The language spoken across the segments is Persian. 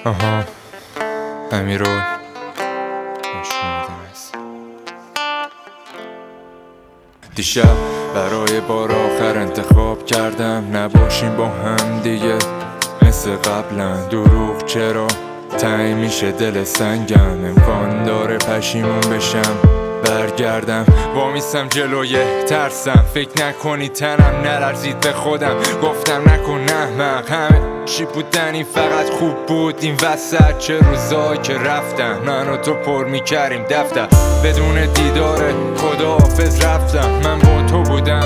آها امیرو دیشب برای بار آخر انتخاب کردم نباشیم با هم دیگه مثل قبلا. دروغ چرا تعیین میشه دل سنگم، امکان داره پشیمون بشم برگردم. وامیستم جلوی ترسم، فکر نکنی تنم نلرزید به خودم گفتم نکن احمق. همه چی بودن این فقط خوب بود این وسط، چه روزایی که رفتم من و تو پر میکردیم دفتر بدون دیدار خداحافظ رفتم. من با تو بودم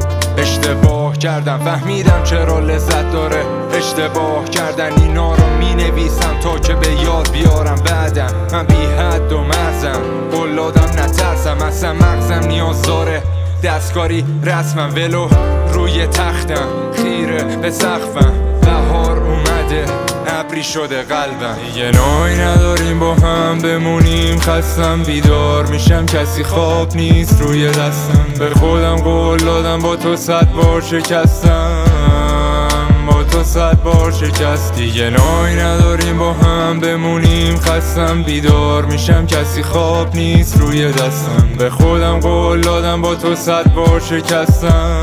اشتباه کردم، فهمیدم چرا لذت داره اشتباه کردن. اینا رو می نویسم تا که به یاد بیارم بعدم. من بی حد و مرزم، قلادم نترسم، اصلا مغزم نیاز داره دستکاری رسمم. ولو روی تختم خیره به سقفم، بهار اومده ابری شده قلبم. دیگه نوعی نداریم با هم بمونیم، خستم بیدار میشم کسی خواب نیست روی دستم. به خودم قول دادم با تو 100 بار شکستم، با تو 100 بار شکست. دیگه نوعی نداریم با هم بمونیم، خستم بیدار میشم کسی خواب نیست روی دستم. به خودم قول دادم با تو 100 بار شکستم،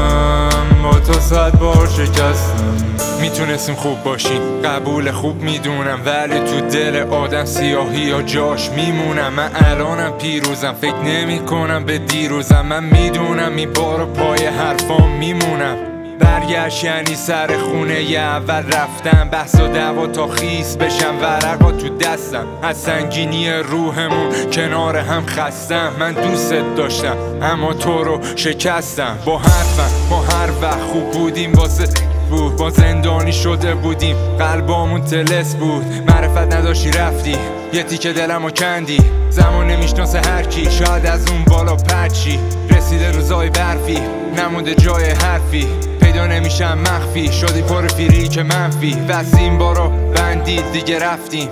با تو 100 بار شکستم. میتونستیم خوب باشیم قبول خوب میدونم، ولی تو دل آدم سیاهی یا جاش میمونم. من الانم پیروزم، فکر نمی کنم به دیروزم. من میدونم این بارو پای حرفام میمونم. برگشت یعنی سر خونه ی اول رفتم، بحث و دعوا تا خیس بشم، ورقا تو دستم از سنگینی روحمون کنار هم خستم. من دوستت داشتم اما تو رو شکستم. با حرفم ما هر وقت خوب بودیم واسه بود، با زندانی شده بودیم قلبامون تلس بود. معرفت نداشتی رفتی یه تیکه دلمو کندی، زمان نمیشناسه هر کی، شاید از اون بالا پرچی رسیده روزای برفی نمونده جای حرفی، پیدا نمیشم مخفی شدی پر فیری که منفی. بس این بارو بندید دیگه رفتیم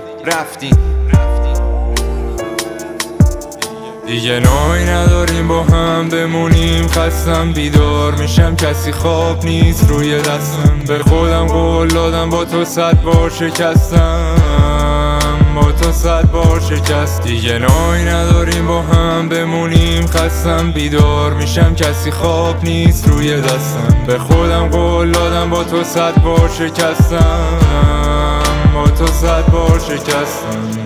دیگه نوعی نداریم با هم بمونیم، خستم بیدار میشم کسی خواب نیست روی دستم. به خودم قول دادم با تو 100 بار شکستم، با تو 100 بار شکست. دیگه نوعی نداریم با هم بمونیم، خستم بیدار میشم کسی خواب نیست روی دستم. به خودم قول دادم با تو 100 بار شکستم، با تو 100 بار شکستم.